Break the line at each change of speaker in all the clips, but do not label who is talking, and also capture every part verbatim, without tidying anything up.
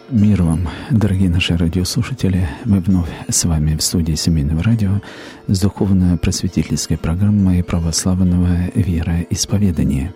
Мир вам, дорогие наши радиослушатели. Мы вновь с вами в студии Семейного радио с духовно-просветительской программой православного вероисповедания.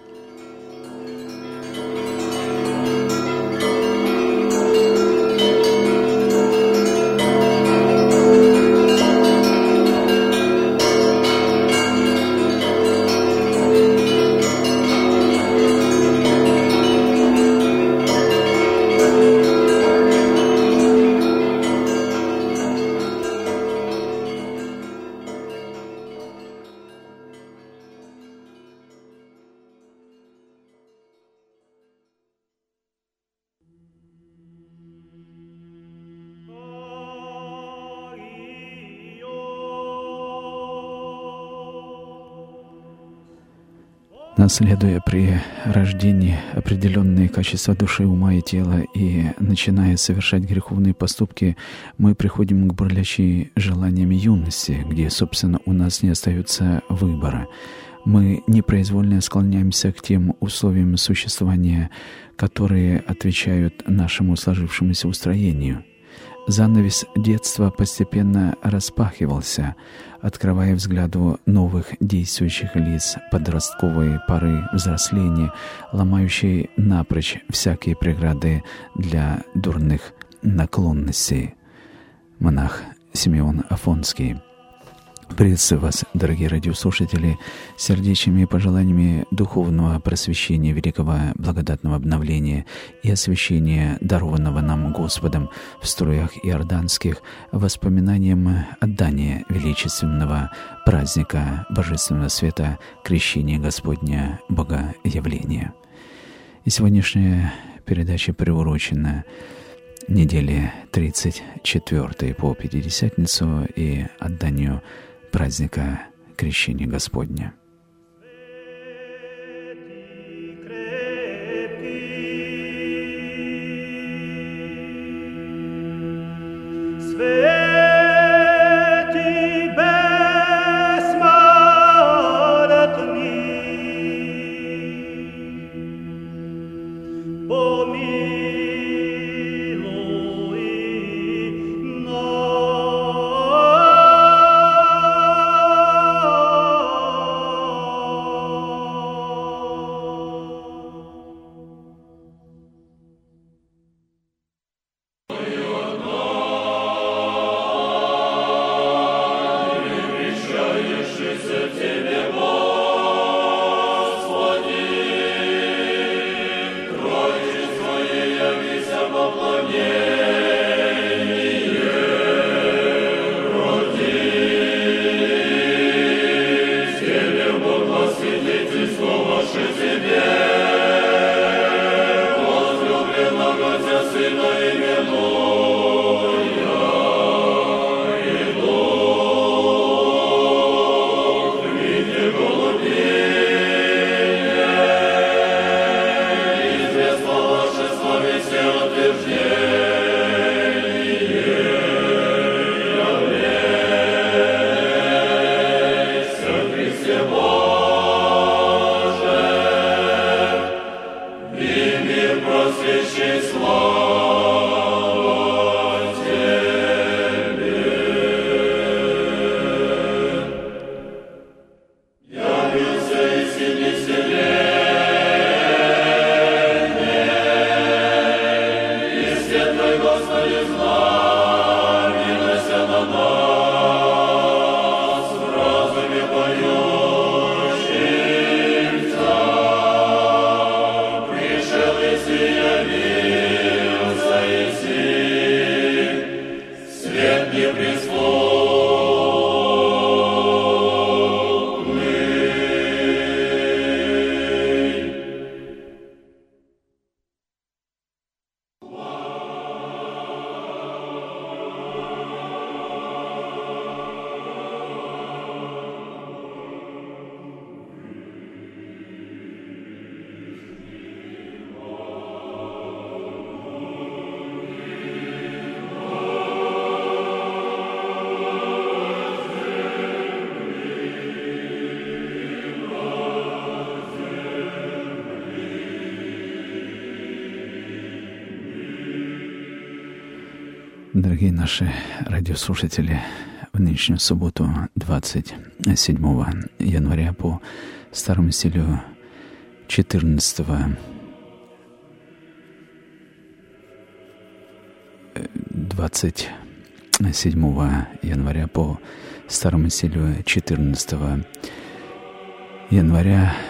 Наследуя при рождении определенные качества души, ума и тела и начиная совершать греховные поступки, мы приходим к бурлящей желаниями юности, где, собственно, у нас не остается выбора. Мы непроизвольно склоняемся к тем условиям существования, которые отвечают нашему сложившемуся устроению. Занавес детства постепенно распахивался, открывая взгляду новых действующих лиц подростковой поры взросления, ломающей напрочь всякие преграды для дурных наклонностей. Монах Симеон Афонский. Приветствую вас, дорогие радиослушатели, сердечными пожеланиями духовного просвещения, великого благодатного обновления и освящения, дарованного нам Господом в струях иорданских, воспоминанием отдания величественного праздника Божественного Света, крещения Господня Богоявления. И сегодняшняя передача приурочена неделе тридцать четвёртой по Пятидесятницу и отданию праздника Крещения Господня.
Пришел и сиял.
Дорогие наши радиослушатели, в нынешнюю субботу, двадцать седьмого января, по старому стилю четырнадцатого двадцать седьмого января по старому стилю четырнадцатого января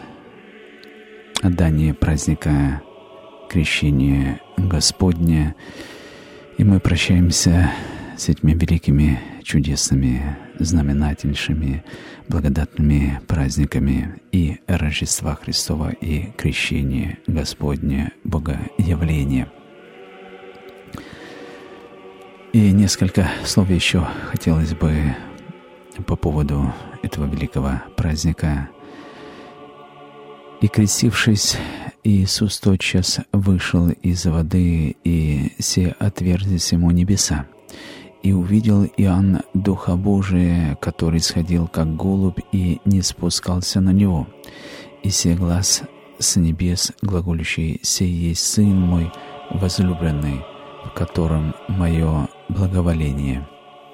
отдание праздника Крещения Господня. И мы прощаемся с этими великими, чудесными, знаменательнейшими, благодатными праздниками и Рождества Христова, и Крещения Господня, Богоявления. И несколько слов еще хотелось бы по поводу этого великого праздника. «И крестившись, Иисус тотчас вышел из воды, и се отверзлись ему небеса. И увидел Иоанн Духа Божия, который сходил, как голубь, и не спускался на него. И се глас с небес, глаголющий: «Сей есть Сын мой возлюбленный, в котором мое благоволение».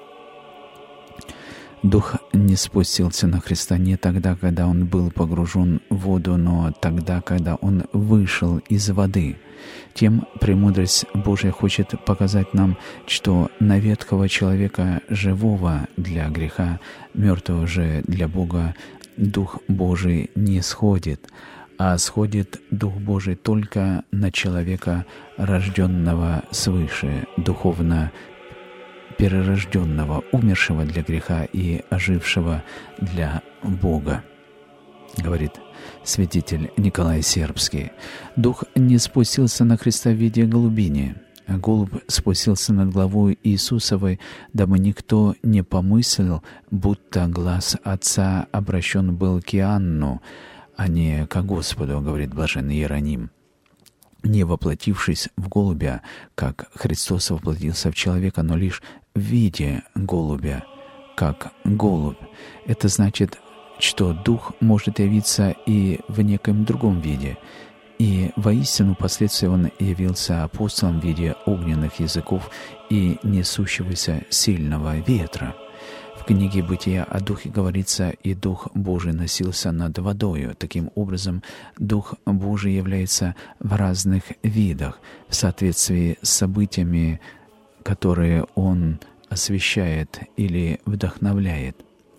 Дух не спустился на Христа не тогда, когда Он был погружен в воду, но тогда, когда Он вышел из воды. Тем премудрость Божия хочет показать нам, что на ветхого человека, живого для греха, мертвого же для Бога, Дух Божий не сходит, а сходит Дух Божий только на человека, рожденного свыше, духовно перерожденного, умершего для греха и ожившего для Бога, говорит святитель Николай Сербский. Дух не спустился на Христа в виде голубини. Голубь спустился над главой Иисусовой, дабы никто не помыслил, будто глаз Отца обращен был к Иоанну, а не к Господу, говорит блаженный Иероним. Не воплотившись в голубя, как Христос воплотился в человека, но лишь в виде голубя, как голубь. Это значит, что Дух может явиться и в неком другом виде. И воистину впоследствии Он явился апостолом в виде огненных языков и несущегося сильного ветра. В книге «Бытия» о Духе говорится: «И Дух Божий носился над водою». Таким образом, Дух Божий является в разных видах, в соответствии с событиями, которые Он освещает или вдохновляет.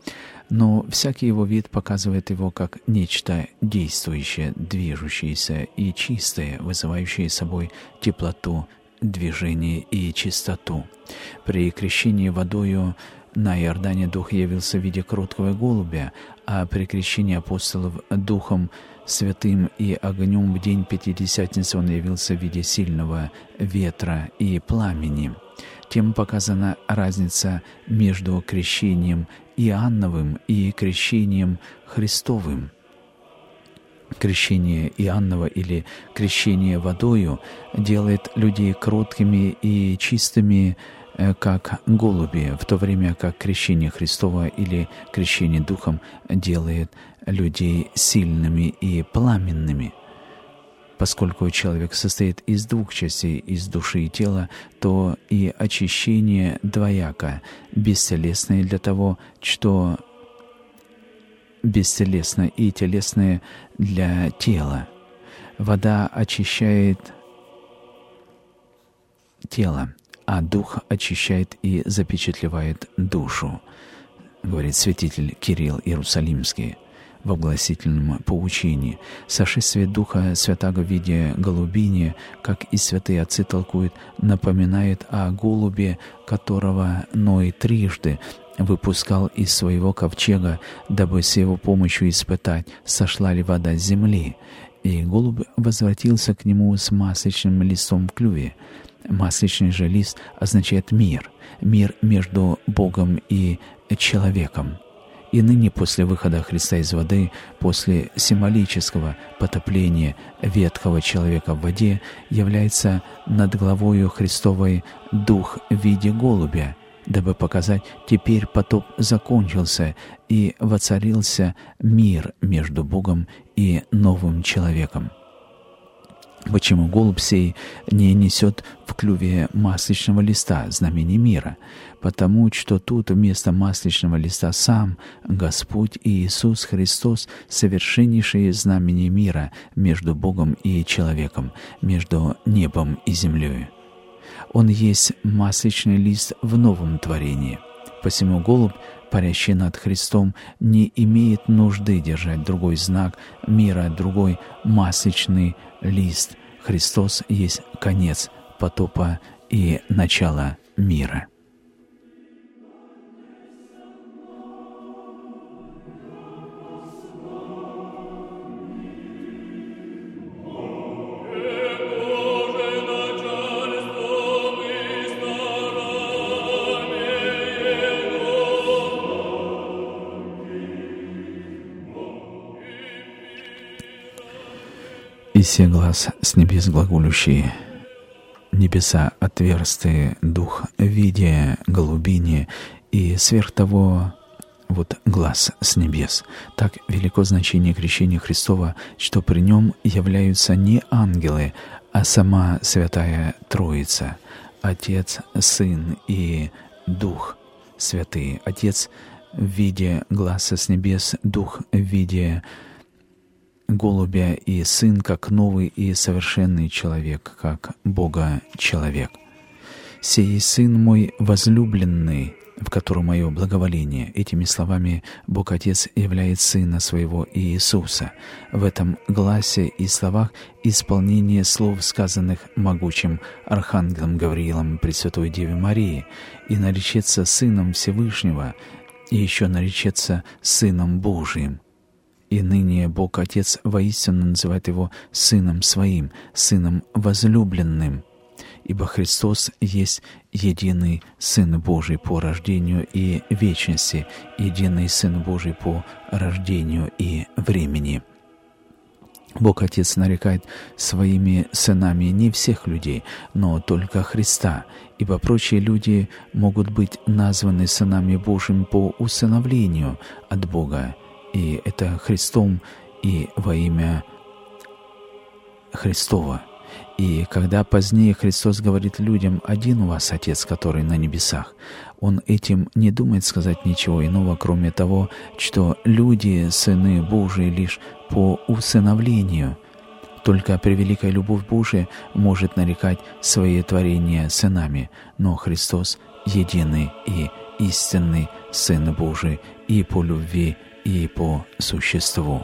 Но всякий его вид показывает его как нечто действующее, движущееся и чистое, вызывающее собой теплоту, движение и чистоту. При крещении водою на Иордане Дух явился в виде кроткого голубя, а при крещении апостолов Духом Святым и огнем в день Пятидесятницы Он явился в виде сильного ветра и пламени. Тем показана разница между крещением Иоанновым и крещением Христовым. Крещение Иоаннова или крещение водою делает людей кроткими и чистыми, как голуби, в то время как крещение Христово или крещение Духом делает людей сильными и пламенными. Поскольку человек состоит из двух частей, из души и тела, то и очищение двояко, бестелесное для того, что бестелесное, и телесное для тела. Вода очищает тело, а Дух очищает и запечатлевает душу, говорит святитель Кирилл Иерусалимский в огласительном поучении. Сошествие Духа Святаго в виде голубини, как и святые отцы толкуют, напоминает о голубе, которого Ной трижды выпускал из своего ковчега, дабы с его помощью испытать, сошла ли вода с земли. И голубь возвратился к нему с масличным листом в клюве. Масличный же лист означает мир, мир между Богом и человеком. И ныне после выхода Христа из воды, после символического потопления ветхого человека в воде, является над главою Христовой Дух в виде голубя, дабы показать: теперь потоп закончился, и воцарился мир между Богом и новым человеком. Почему голубь сей не несет в клюве масличного листа, знамени мира? Потому что тут вместо масличного листа сам Господь Иисус Христос, совершеннейшее знамение мира между Богом и человеком, между небом и землей. Он есть масличный лист в новом творении. Посему голубь, парящий над Христом, не имеет нужды держать другой знак мира, другой масличный лист. Христос есть конец потопа и начало мира. «И се глас с небес глаголющий, небеса отверстые, дух видя голубине, и сверх того вот глаз с небес». Так велико значение крещения Христова, что при нем являются не ангелы, а сама Святая Троица, Отец, Сын и Дух Святый. Отец в виде глаза с небес, Дух в виде голубя и Сын как новый и совершенный человек, как Бога-человек. «Сей Сын мой возлюбленный, в котором мое благоволение». Этими словами Бог Отец являет Сына Своего Иисуса. В этом гласе и словах исполнение слов, сказанных могучим Архангелом Гавриилом Пресвятой Деве Марии, и наречется Сыном Всевышнего, и еще наречется Сыном Божиим. И ныне Бог Отец воистину называет Его Сыном Своим, Сыном возлюбленным, ибо Христос есть единый Сын Божий по рождению и вечности, единый Сын Божий по рождению и времени. Бог Отец нарекает своими сынами не всех людей, но только Христа, ибо прочие люди могут быть названы сынами Божьими по усыновлению от Бога, и это Христом и во имя Христова. И когда позднее Христос говорит людям: «Один у вас Отец, который на небесах», Он этим не думает сказать ничего иного, кроме того, что люди — сыны Божии лишь по усыновлению. Только превеликая любовь Божия может нарекать свои творения сынами, но Христос — единый и истинный Сын Божий и по любви, и по существу.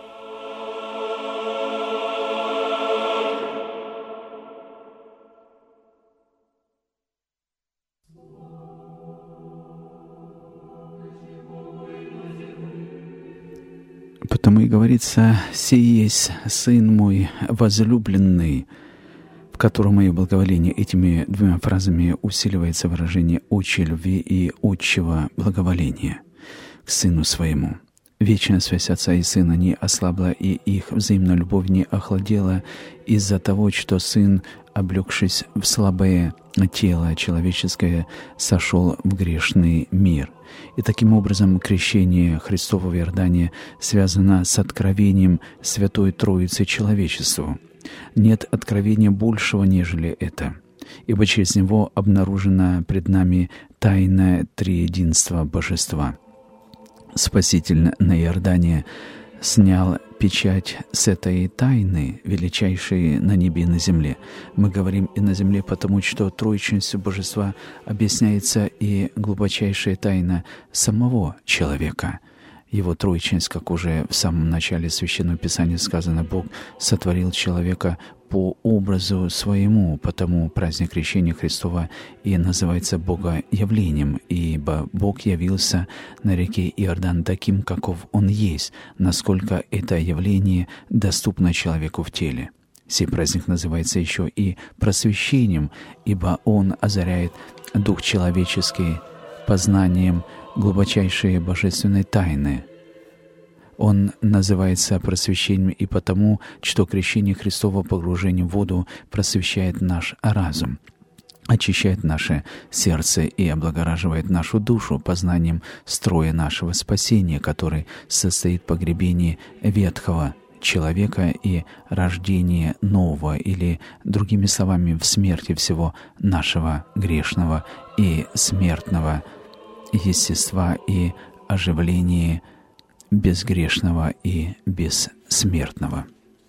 Потому и говорится: «Сей есть Сын мой возлюбленный, в котором мое благоволение». Этими двумя фразами усиливается выражение отчей любви и отчего благоволения к Сыну Своему. Вечная связь Отца и Сына не ослабла, и их взаимная любовь не охладела из-за того, что Сын, облегшись в слабое тело человеческое, сошел в грешный мир. И таким образом крещение Христово в Иордане связано с откровением Святой Троицы человечеству. Нет откровения большего, нежели это, ибо через него обнаружена пред нами тайна триединства Божества. Спаситель на Иордане снял печать с этой тайны, величайшей на небе и на земле. Мы говорим и на земле, потому что троичностью Божества объясняется и глубочайшая тайна самого человека. Его троичность, как уже в самом начале Священного Писания сказано, Бог сотворил человека по образу своему, потому праздник Крещения Христова и называется Богоявлением, ибо Бог явился на реке Иордан таким, каков Он есть, насколько это явление доступно человеку в теле. Сей праздник называется еще и просвещением, ибо он озаряет дух человеческий познанием глубочайшие божественные тайны. Он называется просвещением и потому, что крещение Христово погружение в воду просвещает наш разум, очищает наше сердце и облагораживает нашу душу познанием строя нашего спасения, который состоит в погребении ветхого человека и рождение нового, или, другими словами, в смерти всего нашего грешного и смертного естества и оживлении безгрешного и бессмертного.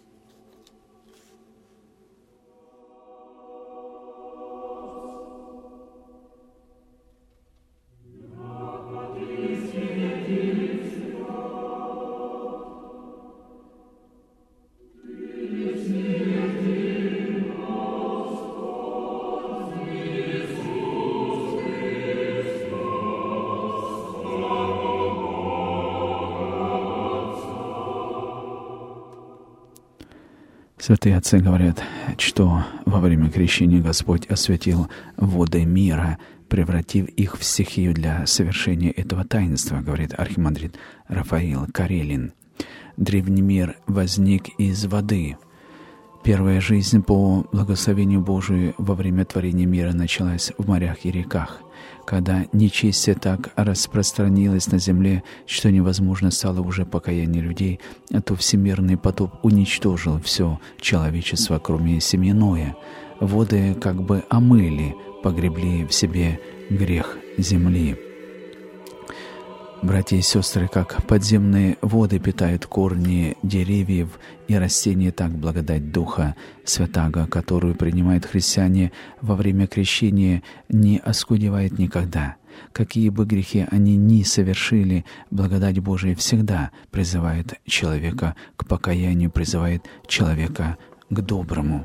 Святые отцы говорят, что во время крещения Господь осветил воды мира, превратив их в стихию для совершения этого таинства, говорит архимандрит Рафаил Карелин. Древний мир возник из воды. Первая жизнь по благословению Божию во время творения мира началась в морях и реках. Когда нечестие так распространилось на земле, что невозможно стало уже покаяние людей, то всемирный потоп уничтожил все человечество, кроме семьи Ноя. Воды как бы омыли, погребли в себе грех земли. Братья и сестры, как подземные воды питают корни деревьев и растений, так благодать Духа Святаго, которую принимают христиане во время крещения, не оскудевает никогда. Какие бы грехи они ни совершили, благодать Божия всегда призывает человека к покаянию, призывает человека к доброму.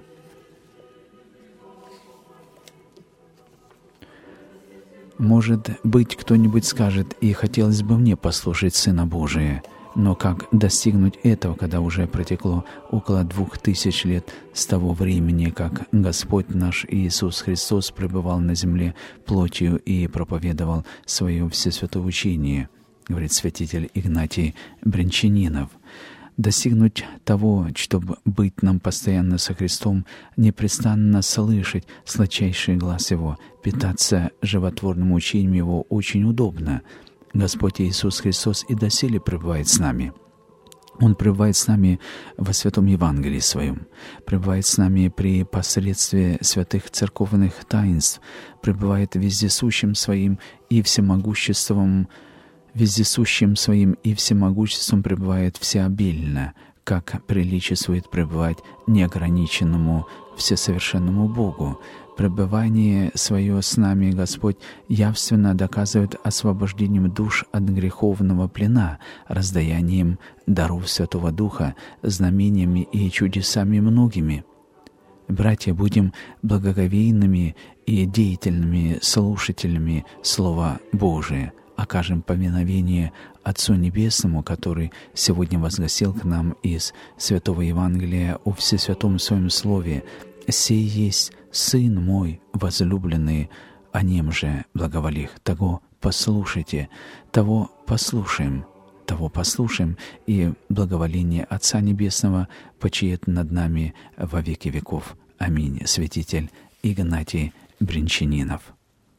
Может быть, кто-нибудь скажет: «И хотелось бы мне послушать Сына Божия». Но как достигнуть этого, когда уже протекло около двух тысяч лет с того времени, как Господь наш Иисус Христос пребывал на земле плотью и проповедовал свое всесвятое учение, говорит святитель Игнатий Брянчанинов. Достигнуть того, чтобы быть нам постоянно со Христом, непрестанно слышать сладчайший глаз Его, питаться животворным учением Его очень удобно. Господь Иисус Христос и доселе пребывает с нами. Он пребывает с нами во Святом Евангелии Своем, пребывает с нами при посредстве святых церковных таинств, пребывает вездесущим Своим и всемогуществом вездесущим Своим и всемогуществом пребывает всеобильно, как приличествует пребывать неограниченному всесовершенному Богу. Пребывание Свое с нами Господь явственно доказывает освобождением душ от греховного плена, раздаянием даров Святого Духа, знамениями и чудесами многими. Братья, будем благоговейными и деятельными слушателями Слова Божия. Окажем поминовение Отцу Небесному, который сегодня возгласил к нам из Святого Евангелия о Всесвятом Своем Слове: «Сей есть Сын мой возлюбленный, о нем же благоволих. Того послушайте, того послушаем, того послушаем, и благоволение Отца Небесного почиет над нами во веки веков. Аминь». Святитель Игнатий Брянчанинов.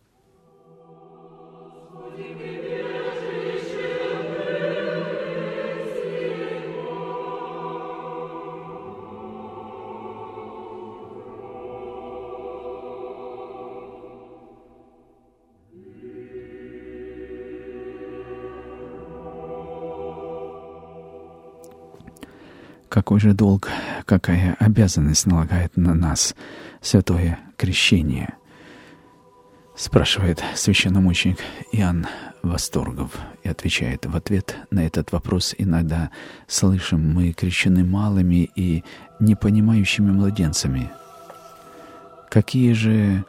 Какой же долг, какая обязанность налагает на нас святое крещение? Спрашивает священномученик Иоанн Восторгов и отвечает: в ответ на этот вопрос иногда слышим: мы крещены малыми и непонимающими младенцами. Какие же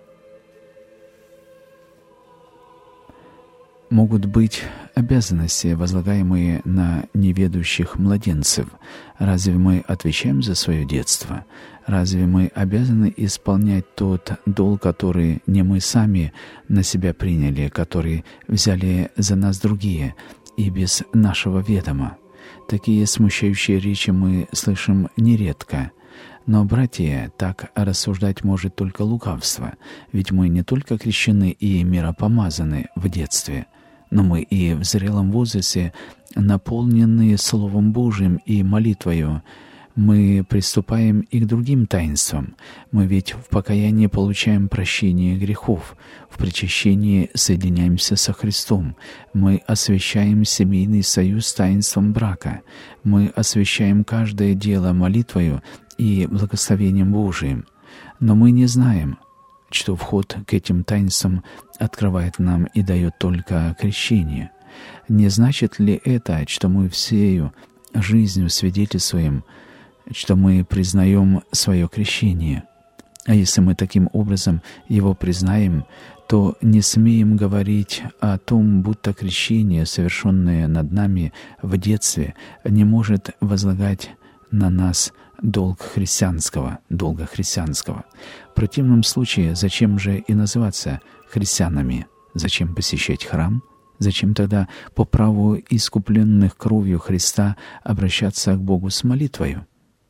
могут быть обязанности, возлагаемые на неведущих младенцев? Разве мы отвечаем за свое детство? Разве мы обязаны исполнять тот долг, который не мы сами на себя приняли, который взяли за нас другие и без нашего ведома? Такие смущающие речи мы слышим нередко. Но, братья, так рассуждать может только лукавство, ведь мы не только крещены и миропомазаны в детстве, но мы и в зрелом возрасте, наполненные Словом Божьим и молитвою, мы приступаем и к другим таинствам. Мы ведь в покаянии получаем прощение грехов, в причащении соединяемся со Христом, мы освящаем семейный союз таинством брака, мы освящаем каждое дело молитвою и благословением Божиим. Но мы не знаем, что вход к этим таинствам открывает нам и дает только крещение. Не значит ли это, что мы всею жизнью свидетельствуем, что мы признаем свое крещение? А если мы таким образом его признаем, то не смеем говорить о том, будто крещение, совершенное над нами в детстве, не может возлагать на нас долг христианского, долга христианского. В противном случае, зачем же и называться христианами? Зачем посещать храм? Зачем тогда по праву искупленных кровью Христа обращаться к Богу с молитвою?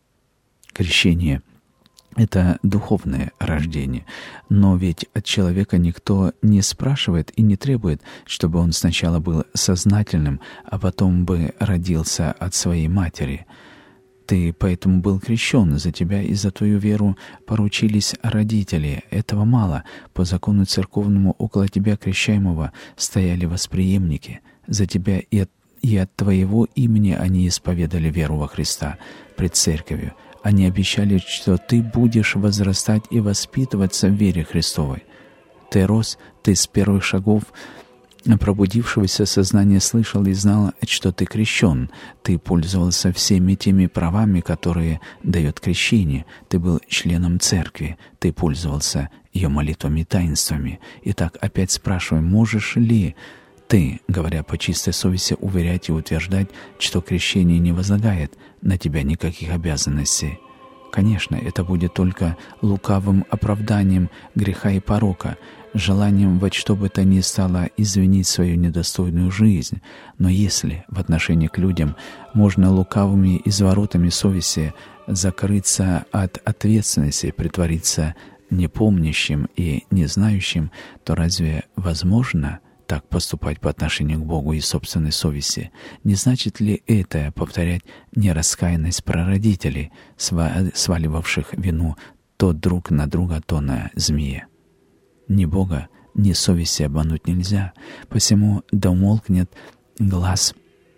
Крещение — это духовное рождение, но ведь от человека никто не спрашивает и не требует, чтобы он сначала был сознательным, а потом бы родился от своей матери. Ты поэтому был крещен, за тебя и за твою веру поручились родители. Этого мало. По закону церковному около тебя, крещаемого, стояли восприемники. За тебя и от, и от твоего имени они исповедали веру во Христа пред церковью. Они обещали, что ты будешь возрастать и воспитываться в вере Христовой. Ты рос, ты с первых шагов пробудившегося сознания слышал и знал, что ты крещен. Ты пользовался всеми теми правами, которые дает крещение. Ты был членом церкви. Ты пользовался ее молитвами и таинствами. Итак, опять спрашиваем, можешь ли ты, говоря по чистой совести, уверять и утверждать, что крещение не возлагает на тебя никаких обязанностей? Конечно, это будет только лукавым оправданием греха и порока, желанием во что бы то ни стало извинить свою недостойную жизнь. Но если в отношении к людям можно лукавыми изворотами совести закрыться от ответственности, притвориться непомнящим и незнающим, то разве возможно так поступать по отношению к Богу и собственной совести? Не значит ли это повторять нераскаянность прародителей, сваливавших вину то друг на друга, то на змея? Ни Бога, ни совести обмануть нельзя, посему да умолкнет глаз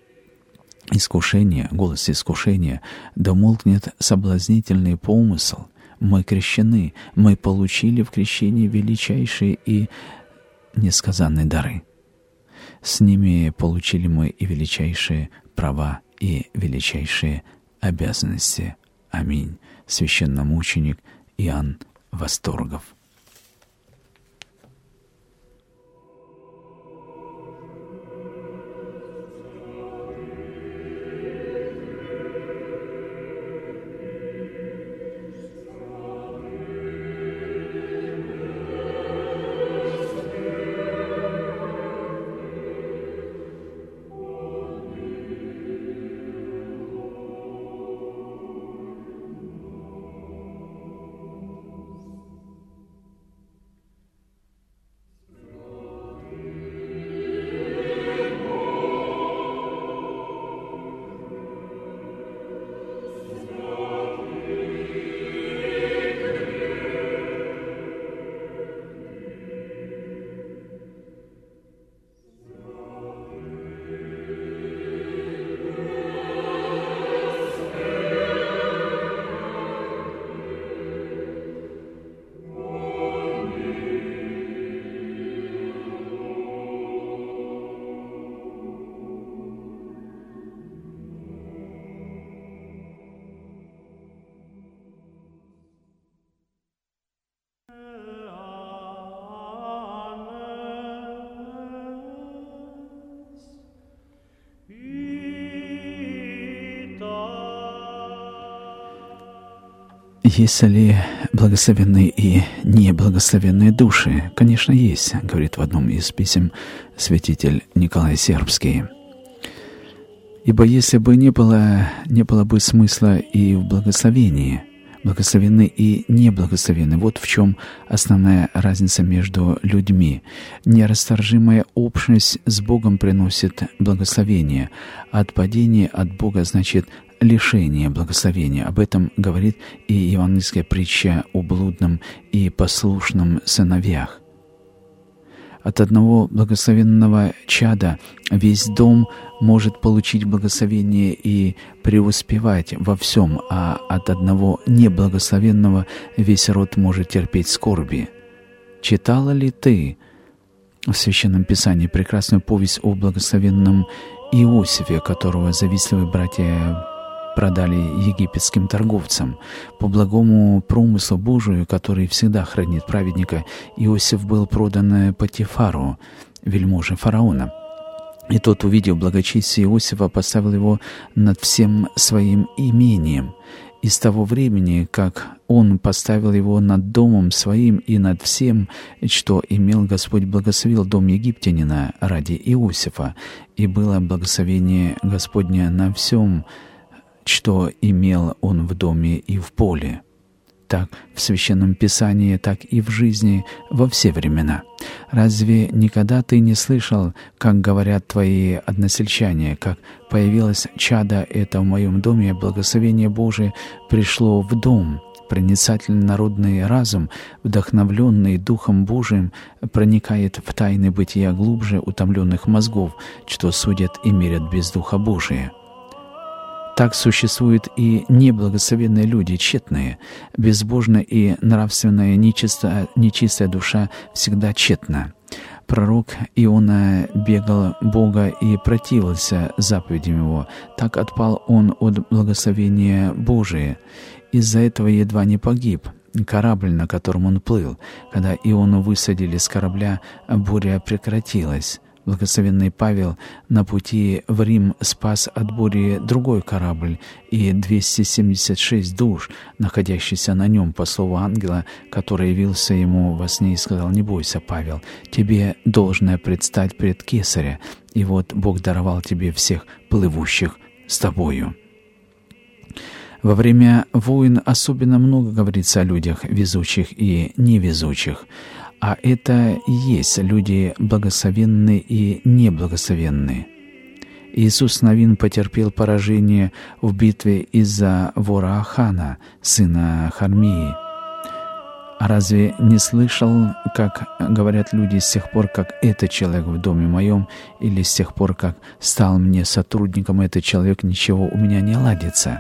искушения, голос искушения, да умолкнет соблазнительный помысл. Мы крещены, мы получили в крещении величайшие и несказанные дары. С ними получили мы и величайшие права, и величайшие обязанности. Аминь. Священномученик Иоанн Восторгов. Есть ли благословенные и неблагословенные души? Конечно, есть, говорит в одном из писем святитель Николай Сербский. Ибо если бы не было, не было бы смысла и в благословении, благословенны и неблагословенны. Вот в чем основная разница между людьми. Нерасторжимая общность с Богом приносит благословение. Отпадение от Бога значит лишение благословения. Об этом говорит и евангельская притча о блудном и послушном сыновьях. От одного благословенного чада весь дом может получить благословение и преуспевать во всем, а от одного неблагословенного весь род может терпеть скорби. Читала ли ты в Священном Писании прекрасную повесть о благословенном Иосифе, которого завистливые братья продали египетским торговцам? По благому промыслу Божию, который всегда хранит праведника, Иосиф был продан Потифару, вельможе фараона. И тот, увидев благочестие Иосифа, поставил его над всем своим имением. И с того времени, как он поставил его над домом своим и над всем, что имел, Господь благословил дом египтянина ради Иосифа, и было благословение Господне на всем, что имел он в доме и в поле. Так в Священном Писании, так и в жизни во все времена. Разве никогда ты не слышал, как говорят твои односельчане, как появилось чадо это в моем доме, благословение Божие пришло в дом? Проницательный народный разум, вдохновленный Духом Божиим, проникает в тайны бытия глубже утомленных мозгов, что судят и мерят без Духа Божия. Так существуют и неблагословенные люди, тщетные. Безбожная и нравственная нечистая, нечистая душа всегда тщетна. Пророк Иона бегал Бога и противился заповедям Его. Так отпал он от благословения Божия. Из-за этого едва не погиб корабль, на котором он плыл. Когда Иону высадили с корабля, буря прекратилась. Благословенный Павел на пути в Рим спас от бури другой корабль и двести семьдесят шесть душ, находящихся на нем, по слову ангела, который явился ему во сне и сказал: «Не бойся, Павел, тебе должно предстать пред Кесаря, и вот Бог даровал тебе всех плывущих с тобою». Во время войн особенно много говорится о людях везучих и невезучих. А это и есть люди благословенные и неблагословенные. Иисус Навин потерпел поражение в битве из-за вора Ахана, сына Хармии. А разве не слышал, как говорят люди с тех пор, как этот человек в доме моем, или с тех пор, как стал мне сотрудником этот человек, ничего у меня не ладится?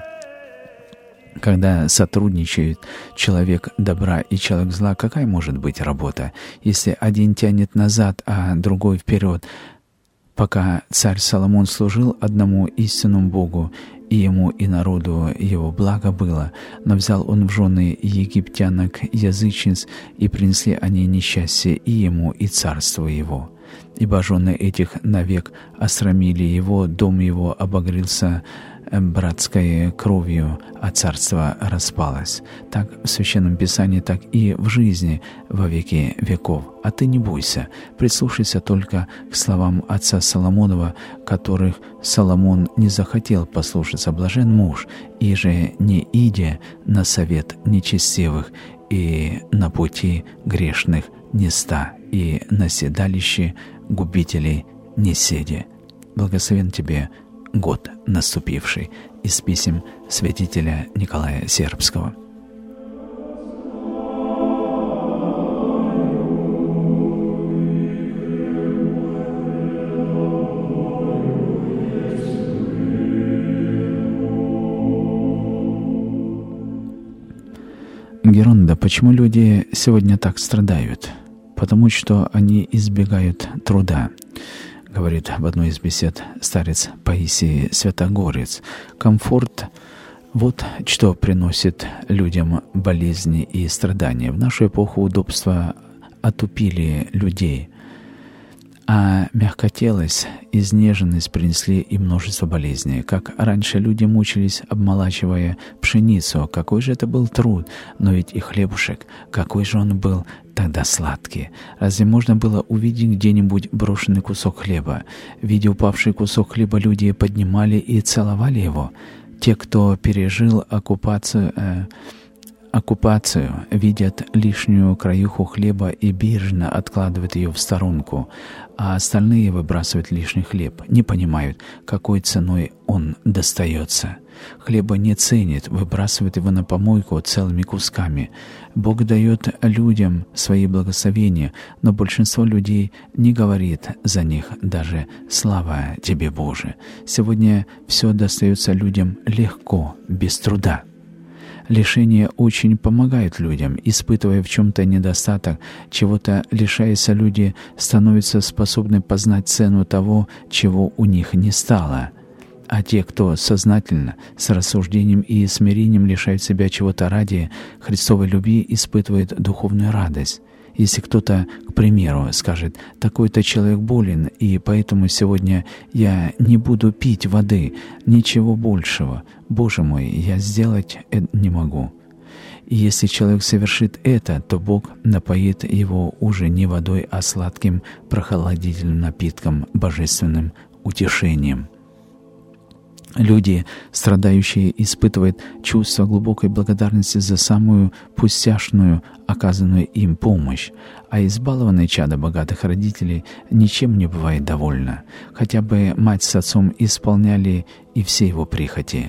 Когда сотрудничает человек добра и человек зла, какая может быть работа, если один тянет назад, а другой вперед? Пока царь Соломон служил одному истинному Богу, и ему и народу его благо было, но взял он в жены египтянок-язычниц, и принесли они несчастье и ему, и царству его. Ибо жены этих навек осрамили его, дом его обогрелся братской кровью, а царство распалось. Так в Священном Писании, так и в жизни во веки веков. А ты не бойся, прислушайся только к словам отца Соломонова, которых Соломон не захотел послушаться. Блажен муж, и же не идя на совет нечестивых, и на пути грешных не ста, и на седалище губителей не седи. Благословен тебе год наступивший. Из писем святителя Николая Сербского. Геронда, почему люди сегодня так страдают? Потому что они избегают труда. Говорит в одной из бесед старец Паисий Святогорец. Комфорт — вот что приносит людям болезни и страдания. В нашу эпоху удобства отупили людей, а мягкотелость, изнеженность принесли и множество болезней. Как раньше люди мучились, обмолачивая пшеницу, какой же это был труд, но ведь и хлебушек, какой же он был тогда сладкий. Разве можно было увидеть где-нибудь брошенный кусок хлеба? Видя упавший кусок хлеба, люди поднимали и целовали его. Те, кто пережил оккупацию, э, оккупацию, видят лишнюю краюху хлеба и бережно откладывают ее в сторонку, а остальные выбрасывают лишний хлеб, не понимают, какой ценой он достается. Хлеба не ценит, выбрасывает его на помойку целыми кусками. Бог дает людям свои благословения, но большинство людей не говорит за них даже «Слава Тебе, Боже». Сегодня все достается людям легко, без труда. Лишения очень помогают людям. Испытывая в чем-то недостаток, чего-то лишаясь, люди становятся способны познать цену того, чего у них не стало. А те, кто сознательно, с рассуждением и смирением лишают себя чего-то ради Христовой любви, испытывают духовную радость. Если кто-то, к примеру, скажет: «Такой-то человек болен, и поэтому сегодня я не буду пить воды, ничего большего. Боже мой, я сделать это не могу». И если человек совершит это, то Бог напоит его уже не водой, а сладким прохладительным напитком, божественным утешением. Люди, страдающие, испытывают чувство глубокой благодарности за самую пустяшную оказанную им помощь, а избалованное чадо богатых родителей ничем не бывает довольно. Хотя бы мать с отцом исполняли и все его прихоти.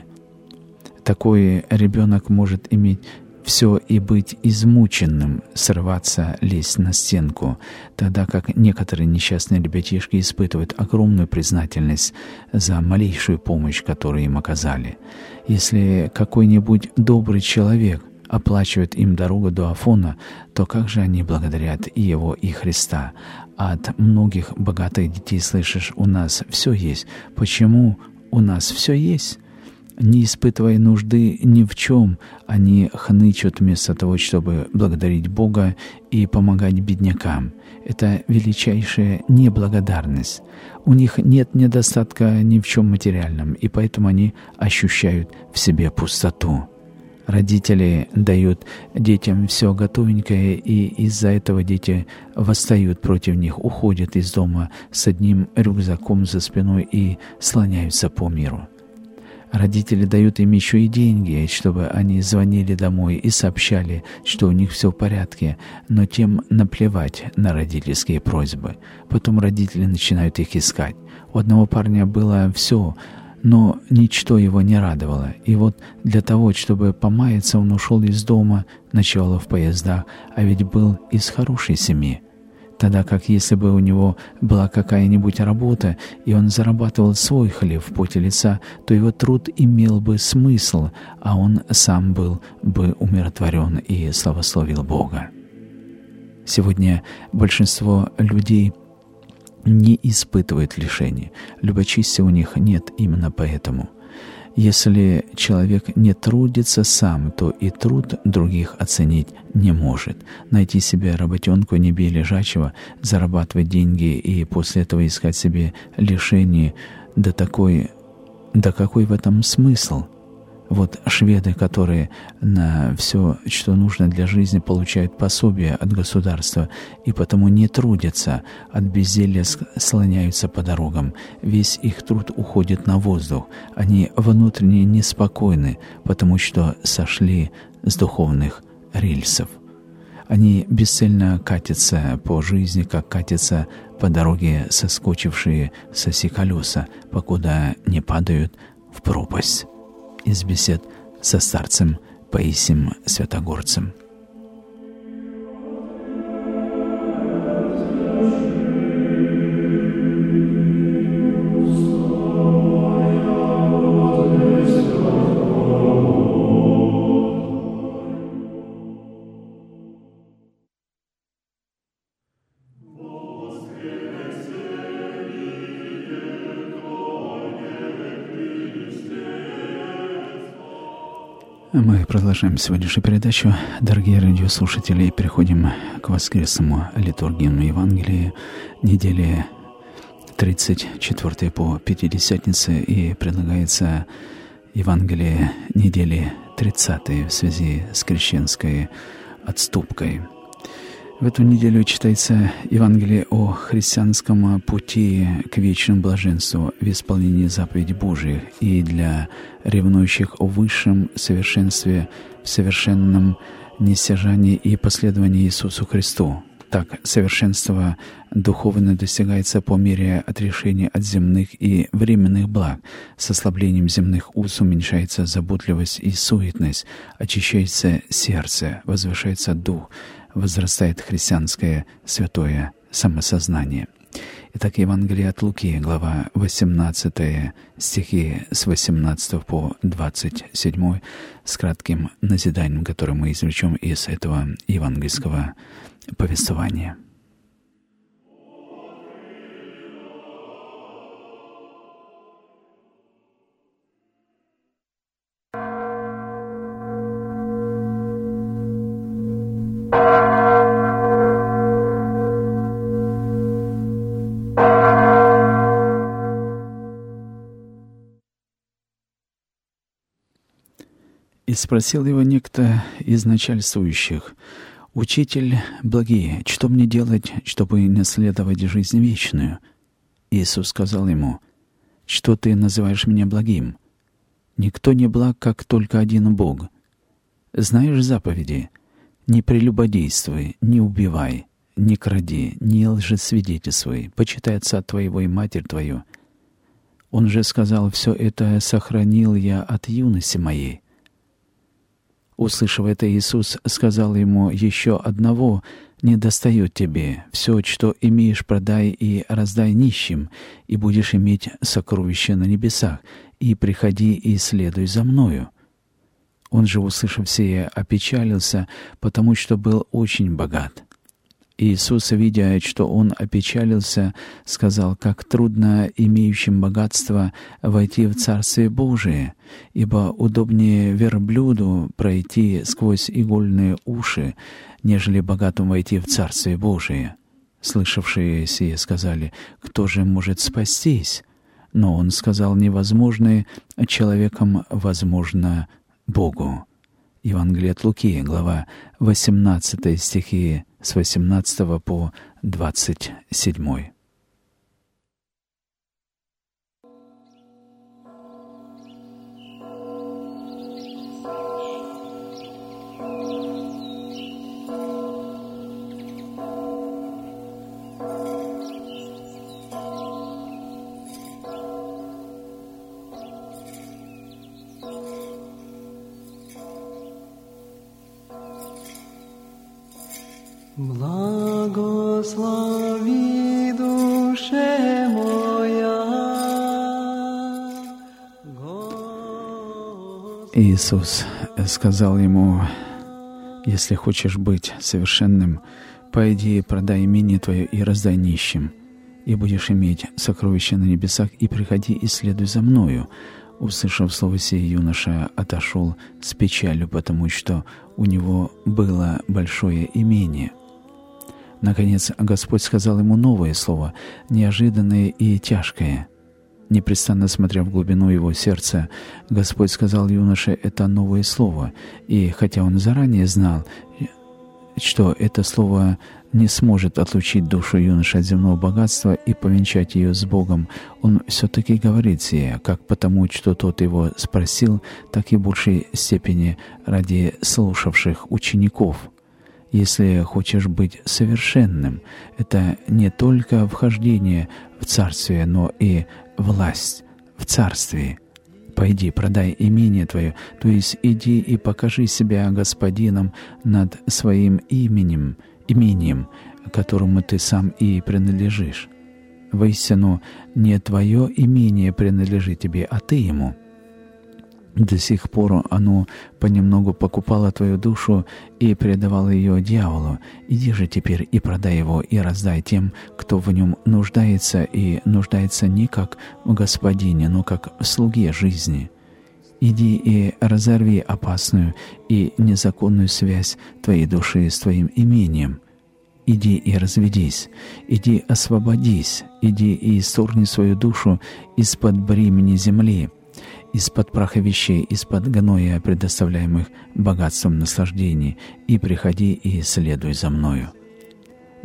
Такой ребенок может иметь все и быть измученным, срываться, лезть на стенку, тогда как некоторые несчастные ребятишки испытывают огромную признательность за малейшую помощь, которую им оказали. Если какой-нибудь добрый человек оплачивает им дорогу до Афона, то как же они благодарят и Его, и Христа? От многих богатых детей слышишь: «У нас все есть». Почему у нас все есть? Не испытывая нужды ни в чем, они хнычут вместо того, чтобы благодарить Бога и помогать беднякам. Это величайшая неблагодарность. У них нет недостатка ни в чем материальном, и поэтому они ощущают в себе пустоту. Родители дают детям все готовенькое, и из-за этого дети восстают против них, уходят из дома с одним рюкзаком за спиной и слоняются по миру. Родители дают им еще и деньги, чтобы они звонили домой и сообщали, что у них все в порядке, но тем наплевать на родительские просьбы. Потом родители начинают их искать. У одного парня было все, но ничто его не радовало. И вот для того, чтобы помаяться, он ушел из дома, ночевал в поездах, а ведь был из хорошей семьи. Тогда как если бы у него была какая-нибудь работа, и он зарабатывал свой хлеб в поте лица, то его труд имел бы смысл, а он сам был бы умиротворен и славословил Бога. Сегодня большинство людей не испытывают лишений. Любочестия у них нет именно поэтому. Если человек не трудится сам, то и труд других оценить не может. Найти себе работенку не бей лежачего, зарабатывать деньги и после этого искать себе лишение, да такой, да какой в этом смысл? Вот шведы, которые на все, что нужно для жизни, получают пособие от государства и потому не трудятся, от безделья слоняются по дорогам. Весь их труд уходит на воздух. Они внутренне неспокойны, потому что сошли с духовных рельсов. Они бесцельно катятся по жизни, как катятся по дороге соскочившие с оси колеса, покуда не падают в пропасть. Из бесед со старцем Паисием Святогорцем. Мы продолжаем сегодняшнюю передачу. Дорогие радиослушатели, и переходим к воскресному литургийному Евангелию недели тридцать четвёртой по Пятидесятнице, и предлагается Евангелие недели тридцатой в связи с крещенской отступкой. В эту неделю читается Евангелие о христианском пути к вечному блаженству в исполнении заповедей Божьих и для ревнующих о высшем совершенстве в совершенном нестяжании и последовании Иисусу Христу. Так, совершенство духовно достигается по мере отрешения от земных и временных благ. С ослаблением земных уз уменьшается заботливость и суетность, очищается сердце, возвышается дух, возрастает христианское святое самосознание. Итак, Евангелие от Луки, глава восемнадцатая, стихи с восемнадцатого по двадцать седьмой, с кратким назиданием, которое мы извлечем из этого евангельского повествования. И спросил его некто из начальствующих: «Учитель благий, что мне делать, чтобы наследовать жизнь вечную?» Иисус сказал ему: «Что ты называешь меня благим? Никто не благ, как только один Бог. Знаешь заповеди: не прелюбодействуй, не убивай, не кради, не лжесвидетельствуй, почитай отца твоего и матерь твою». Он же сказал: «Все это сохранил я от юности моей». Услышав это, Иисус сказал ему: «Еще одного недостает тебе. Все, что имеешь, продай и раздай нищим, и будешь иметь сокровища на небесах, и приходи и следуй за мною». Он же, услышав сие, опечалился, потому что был очень богат. Иисус, видя, что он опечалился, сказал: «Как трудно имеющим богатство войти в Царствие Божие, ибо удобнее верблюду пройти сквозь игольные уши, нежели богатому войти в Царствие Божие». Слышавшие сие сказали: «Кто же может спастись?» Но он сказал: «Невозможное человеком возможно Богу». Евангелие от Луки, глава восемнадцатая, стихи с восемнадцатого по двадцать седьмой.
Благослови, душе моя, Господь.
Иисус сказал ему: «Если хочешь быть совершенным, пойди, продай имение твое и раздай нищим, и будешь иметь сокровища на небесах, и приходи и следуй за мною». Услышав слово сие, юноша отошел с печалью, потому что у него было большое имение. Наконец Господь сказал ему новое слово, неожиданное и тяжкое. Непрестанно смотря в глубину его сердца, Господь сказал юноше это новое слово, и хотя он заранее знал, что это слово не сможет отлучить душу юноши от земного богатства и повенчать ее с Богом, он все-таки говорит сие, как потому, что тот его спросил, так и в большей степени ради слушавших учеников. Если хочешь быть совершенным, это не только вхождение в Царствие, но и власть в Царстве. Пойди, продай имение твое, то есть иди и покажи себя господином над своим именем, имением, которому ты сам и принадлежишь. Воистину, не твое имение принадлежит тебе, а ты ему. До сих пор оно понемногу покупало твою душу и предавало ее дьяволу. Иди же теперь и продай его, и раздай тем, кто в нем нуждается, и нуждается не как в господине, но как в слуге жизни. Иди и разорви опасную и незаконную связь твоей души с твоим имением. Иди и разведись, иди освободись, иди и исторгни свою душу из-под бремени земли, из-под праха вещей, из-под гноя, предоставляемых богатством наслаждений, и приходи и следуй за мною».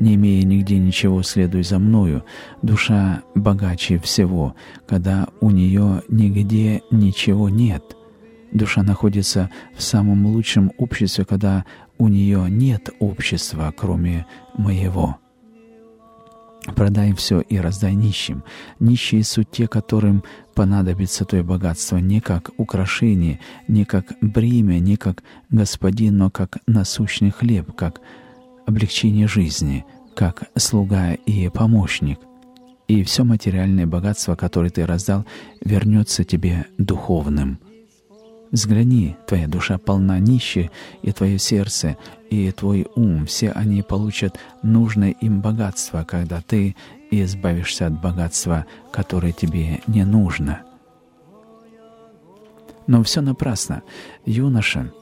Не имея нигде ничего, следуй за мною. Душа богаче всего, когда у нее нигде ничего нет. Душа находится в самом лучшем обществе, когда у нее нет общества, кроме моего. Продай все и раздай нищим. Нищие суть те, которым понадобится твое богатство не как украшение, не как бремя, не как господин, но как насущный хлеб, как облегчение жизни, как слуга и помощник. И все материальное богатство, которое ты раздал, вернется тебе духовным. Взгляни, твоя душа полна нищих, и твое сердце, и твой ум, все они получат нужное им богатство, когда ты избавишься от богатства, которое тебе не нужно. Но все напрасно. Юноша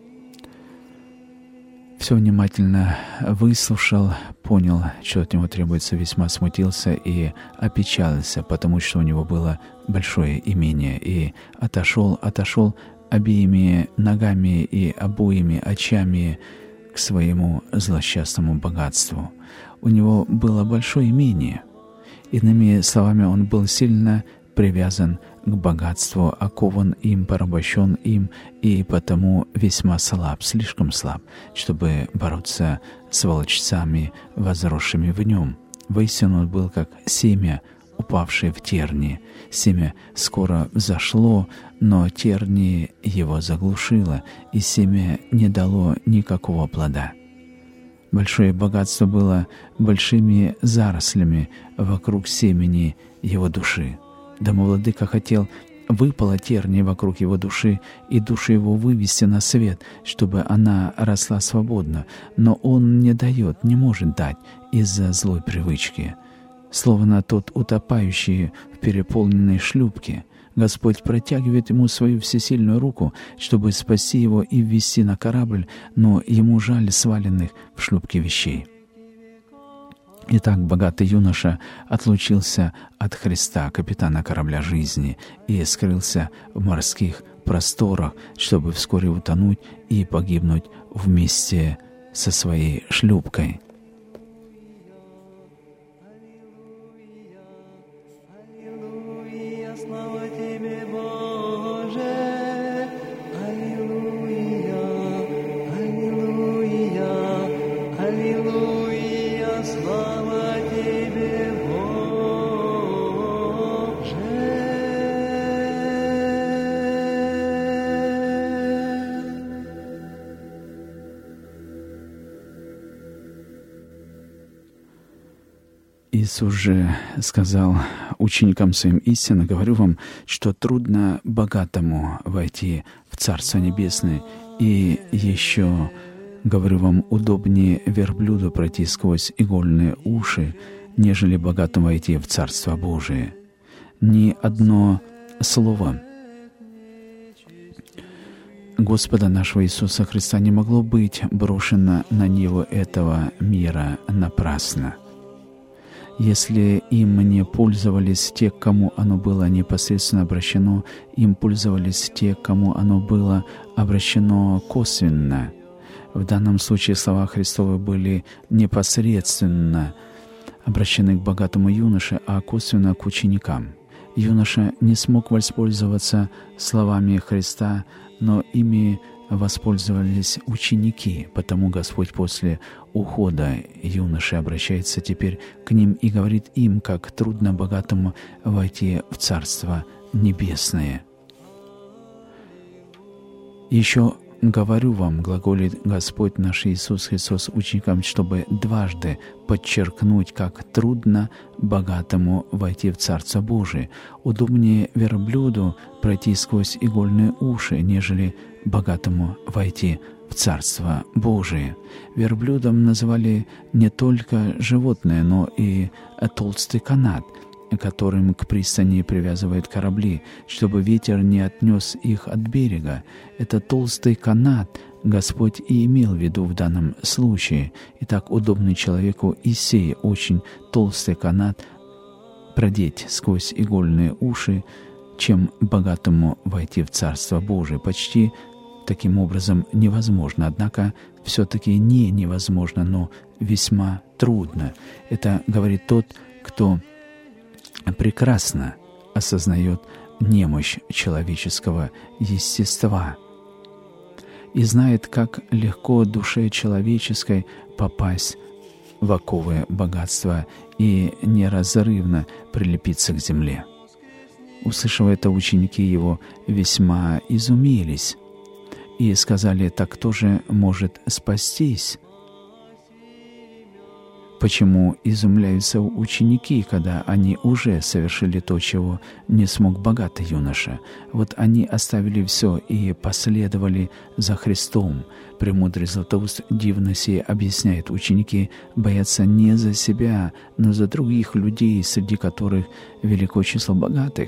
все внимательно выслушал, понял, что от него требуется, весьма смутился и опечалился, потому что у него было большое имение, и отошел, отошел обеими ногами и обоими очами к своему злосчастному богатству. У него было большое имение. Иными словами, он был сильно привязан к богатству, окован им, порабощен им, и потому весьма слаб, слишком слаб, чтобы бороться с волчцами, возросшими в нем. Воистину он был как семя, упавшее в терни. Семя скоро взошло, но терни его заглушило, и семя не дало никакого плода. Большое богатство было большими зарослями вокруг семени его души. Домовладыка хотел выпало терни вокруг его души и душу его вывести на свет, чтобы она росла свободно, но он не дает, не может дать из-за злой привычки. Словно тот утопающий в переполненной шлюпке, Господь протягивает ему свою всесильную руку, чтобы спасти его и ввести на корабль, но ему жаль сваленных в шлюпке вещей. Итак, богатый юноша отлучился от Христа, капитана корабля жизни, и скрылся в морских просторах, чтобы вскоре утонуть и погибнуть вместе со своей шлюпкой. Иисус же сказал ученикам своим: истинно говорю вам, что трудно богатому войти в Царство Небесное, и еще, говорю вам, удобнее верблюду пройти сквозь игольные уши, нежели богатому войти в Царство Божие. Ни одно слово Господа нашего Иисуса Христа не могло быть брошено на Ниву этого мира напрасно. Если им не пользовались те, к кому оно было непосредственно обращено, им пользовались те, к кому оно было обращено косвенно. В данном случае слова Христовы были непосредственно обращены к богатому юноше, а косвенно к ученикам. Юноша не смог воспользоваться словами Христа, но ими воспользовались ученики, потому Господь после ухода юноши обращается теперь к ним и говорит им, как трудно богатому войти в Царство Небесное. «Еще говорю вам, — глаголит Господь наш Иисус Христос ученикам, — чтобы дважды подчеркнуть, как трудно богатому войти в Царство Божие. Удобнее верблюду пройти сквозь игольные уши, нежели богатому войти в Царство Божие». Верблюдом называли не только животное, но и толстый канат, которым к пристани привязывают корабли, чтобы ветер не отнес их от берега. Это толстый канат Господь и имел в виду в данном случае. Итак, удобный человеку и сей очень толстый канат продеть сквозь игольные уши, чем богатому войти в Царство Божие. Почти таким образом невозможно. Однако все-таки не невозможно, но весьма трудно. Это говорит тот, кто прекрасно осознает немощь человеческого естества и знает, как легко душе человеческой попасть в оковы богатства и неразрывно прилепиться к земле. Услышав это, ученики его весьма изумились и сказали: «Так кто же может спастись?» Почему изумляются ученики, когда они уже совершили то, чего не смог богатый юноша? Вот они оставили все и последовали за Христом. Премудрый Златоуст дивно сие объясняет: ученики боятся не за себя, но за других людей, среди которых велико число богатых.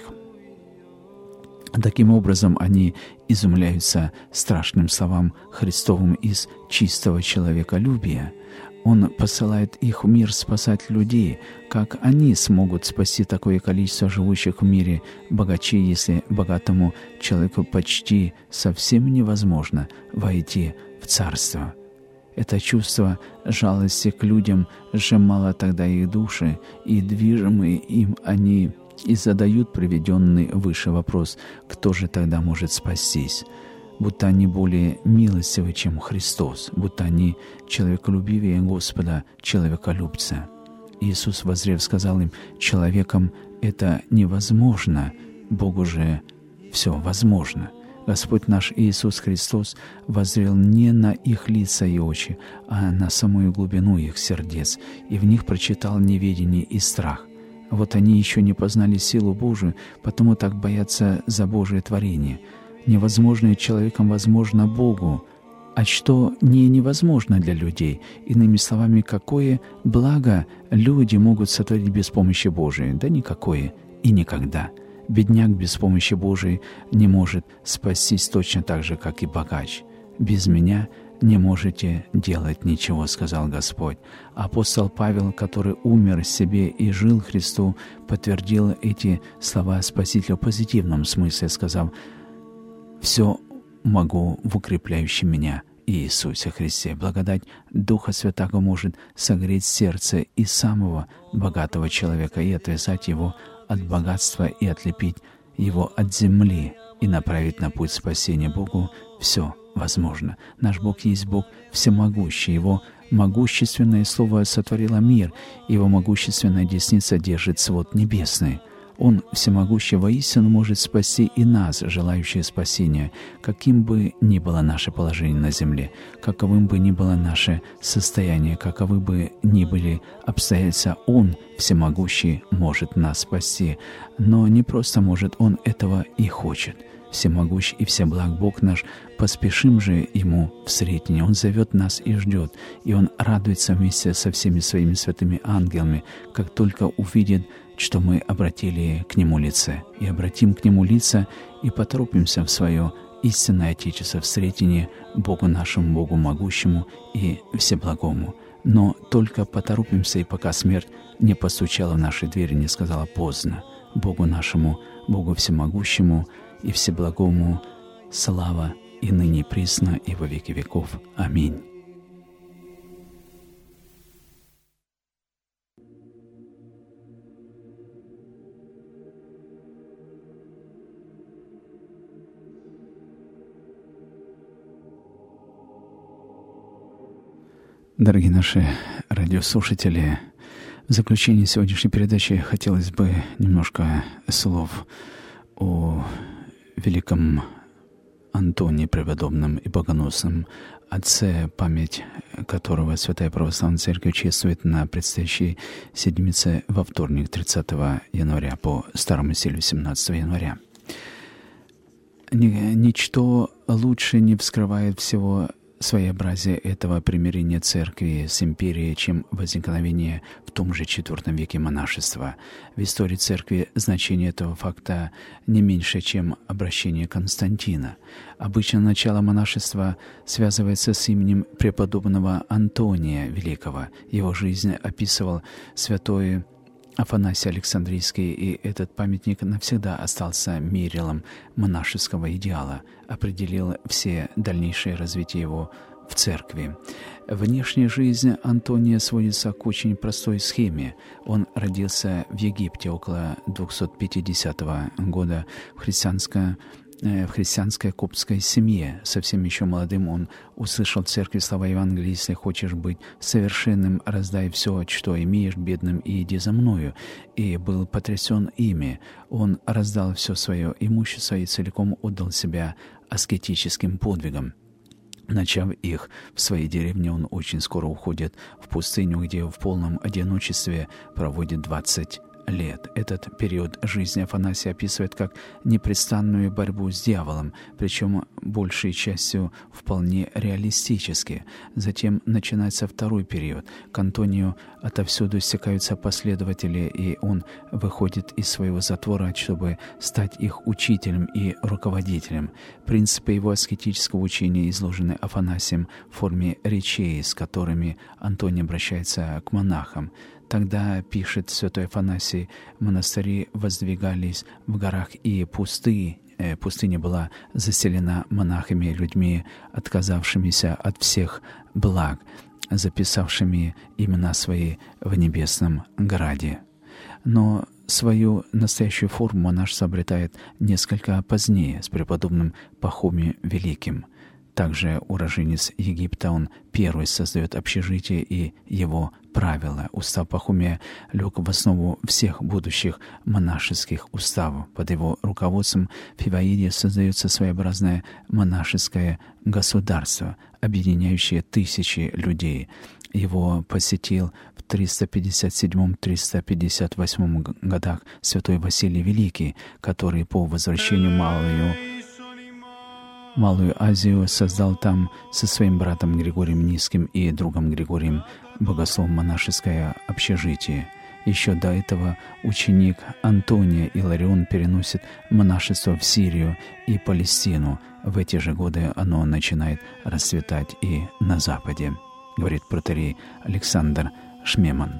Таким образом, они изумляются страшным словам Христовым из чистого человеколюбия. Он посылает их в мир спасать людей. Как они смогут спасти такое количество живущих в мире богачей, если богатому человеку почти совсем невозможно войти в царство? Это чувство жалости к людям сжимало тогда их души, и движимые им они и задают приведенный выше вопрос: кто же тогда может спастись? Будто они более милостивы, чем Христос, будто они человеколюбивее Господа, человеколюбца. Иисус, воззрев, сказал им: человеком это невозможно, Богу же все возможно. Господь наш Иисус Христос воззрел не на их лица и очи, а на самую глубину их сердец, и в них прочитал неведение и страх. Вот они еще не познали силу Божию, потому так боятся за Божие творение. Невозможное человеком возможно Богу, а что не невозможно для людей? Иными словами, какое благо люди могут сотворить без помощи Божией? Да никакое и никогда. Бедняк без помощи Божией не может спастись точно так же, как и богач. «Без меня не можете делать ничего», — сказал Господь. Апостол Павел, который умер себе и жил Христу, подтвердил эти слова Спасителя в позитивном смысле, сказав: «Все могу в укрепляющем меня Иисусе Христе». Благодать Духа Святаго может согреть сердце и самого богатого человека и отвязать его от богатства и отлепить его от земли и направить на путь спасения. Богу все возможно. Наш Бог есть Бог всемогущий. Его могущественное Слово сотворило мир, Его могущественная десница держит свод небесный. Он, всемогущий, воистину может спасти и нас, желающие спасения, каким бы ни было наше положение на земле, каковым бы ни было наше состояние, каковы бы ни были обстоятельства. Он, всемогущий, может нас спасти. Но не просто может, Он этого и хочет. Всемогущий и всеблаг Бог наш, поспешим же Ему в сретение. Он зовет нас и ждет, и Он радуется вместе со всеми Своими святыми ангелами, как только увидит, что мы обратили к Нему лице, и обратим к Нему лица, и поторопимся в свое истинное Отечество, в сретение Богу нашему, Богу могущему и всеблагому. Но только поторопимся, и пока смерть не постучала в наши двери, не сказала поздно. Богу нашему, Богу всемогущему и всеблагому слава и ныне присно и во веки веков. Аминь. Дорогие наши радиослушатели, в заключении сегодняшней передачи хотелось бы немножко слов о великом Антоне Преподобном и Богоносном, отце, память которого Святая Православная Церковь чествует на предстоящей седмице во вторник, тридцатого января, по старому стилю семнадцатого января. Ничто лучше не вскрывает всего своеобразие этого примирения Церкви с империей, чем возникновение в том же четвёртом веке монашества. В истории Церкви значение этого факта не меньше, чем обращение Константина. Обычно начало монашества связывается с именем преподобного Антония Великого. Его жизнь описывал святой Афанасий Александрийский, и этот памятник навсегда остался мерилом монашеского идеала, определил все дальнейшее развитие его в церкви. Внешняя жизнь Антония сводится к очень простой схеме. Он родился в Египте около двухсот пятидесятого года в христианской в христианской коптской семье. Совсем еще молодым он услышал в церкви слова Евангелия: «Если хочешь быть совершенным, раздай все, что имеешь, бедным, и иди за мною». И был потрясен ими. Он раздал все свое имущество и целиком отдал себя аскетическим подвигам. Начав их в своей деревне, он очень скоро уходит в пустыню, где в полном одиночестве проводит двадцать лет. Этот период жизни Афанасий описывает как непрестанную борьбу с дьяволом, причем большей частью вполне реалистически. Затем начинается второй период. К Антонию отовсюду стекаются последователи, и он выходит из своего затвора, чтобы стать их учителем и руководителем. Принципы его аскетического учения изложены Афанасием в форме речей, с которыми Антоний обращается к монахам. Тогда, пишет святой Афанасий, монастыри воздвигались в горах, и пусты, э, пустыня была заселена монахами, людьми, отказавшимися от всех благ, записавшими имена свои в небесном граде. Но свою настоящую форму монашество обретает несколько позднее, с преподобным Пахомием Великим. Также уроженец Египта, он первый создает общежитие и его правила. Устав Пахомия лег в основу всех будущих монашеских уставов. Под его руководством в Фиваиде создается своеобразное монашеское государство, объединяющее тысячи людей. Его посетил в триста пятьдесят седьмом — триста пятьдесят восьмом годах святой Василий Великий, который по возвращению Малую Малую Азию создал там со своим братом Григорием Низким и другом Григорием Богословом монашеское общежитие. Еще до этого ученик Антония Иларион переносит монашество в Сирию и Палестину. В эти же годы оно начинает расцветать и на Западе, говорит протоиерей Александр Шмеман.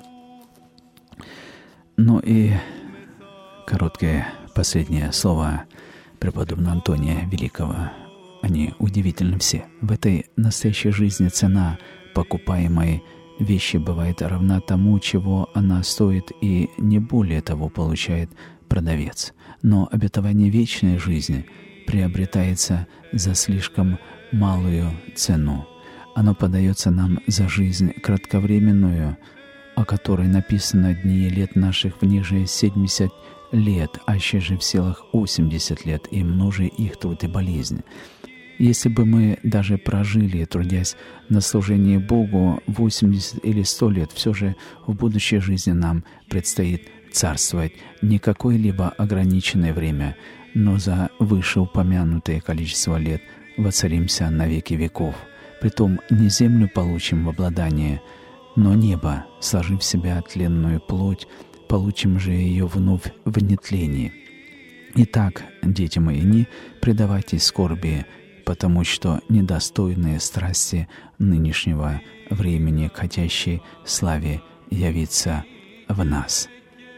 Ну и короткое последнее слово преподобного Антония Великого. Они удивительны все. В этой настоящей жизни цена покупаемой вещи бывает равна тому, чего она стоит, и не более того получает продавец. Но обетование вечной жизни приобретается за слишком малую цену. Оно подается нам за жизнь кратковременную, о которой написано: «Дни и лет наших в ниже семьдесят лет, аще же в силах восемьдесят лет, и множе их труд и болезнь». Если бы мы даже прожили, трудясь на служении Богу восемьдесят или сто лет, все же в будущей жизни нам предстоит царствовать не какое-либо ограниченное время, но за вышеупомянутое количество лет воцаримся на веки веков. Притом не землю получим в обладание, но небо, сложив в себя тленную плоть, получим же ее вновь в нетлении. Итак, дети мои, не предавайтесь скорби, потому что недостойные страсти нынешнего времени, хотящей славе явиться в нас.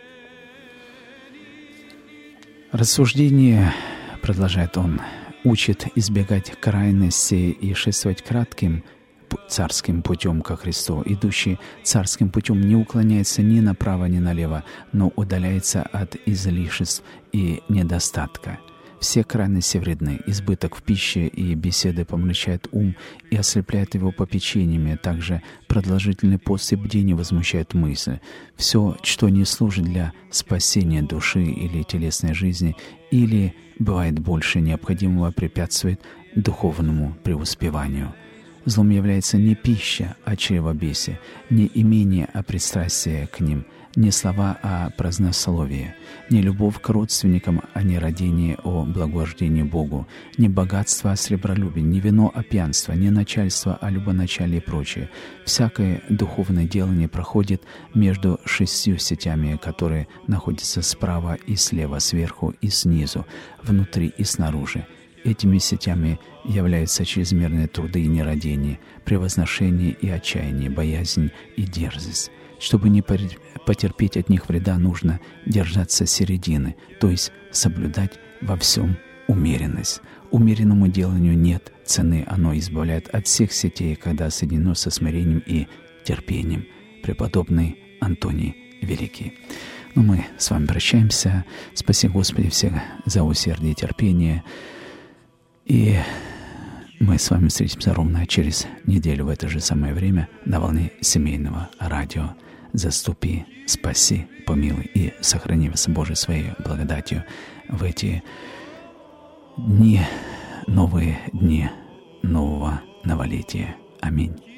Рассуждение, продолжает он, учит избегать крайностей и шествовать кратким царским путем ко Христу. Идущий царским путем не уклоняется ни направо, ни налево, но удаляется от излишеств и недостатка. Все крайности вредны. Избыток в пище и беседы помрачает ум и ослепляет его попечениями. Также продолжительный пост и бдение возмущает мысль. Все, что не служит для спасения души или телесной жизни, или, бывает больше необходимого, препятствует духовному преуспеванию. Злом является не пища, а чревобесие, не имение, а пристрастие к ним, не слова, а празднословие, не любовь к родственникам, а не родение о благовождении Богу, не богатство, а сребролюбие, не вино, а пьянство, не начальство, а любоначалие и прочее. Всякое духовное делание проходит между шестью сетями, которые находятся справа и слева, сверху и снизу, внутри и снаружи. Этими сетями являются чрезмерные труды и нерадение, превозношение и отчаяние, боязнь и дерзость. Чтобы не потерпеть от них вреда, нужно держаться середины, то есть соблюдать во всем умеренность. Умеренному деланию нет цены, оно избавляет от всех сетей, когда соединено со смирением и терпением. Преподобный Антоний Великий. Ну, мы с вами прощаемся. Спаси, Господи, всех за усердие и терпение. И мы с вами встретимся ровно через неделю в это же самое время на волне семейного радио. Заступи, спаси, помилуй и сохрани вас, Боже, своей благодатью в эти дни, новые дни нового новолетия. Аминь.